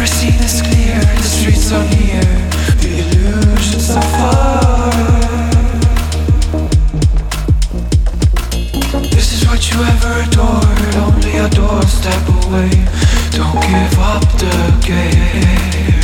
see this clear, the streets are near, the illusions are far. This is what you ever adored, only a doorstep away. Don't give up the game.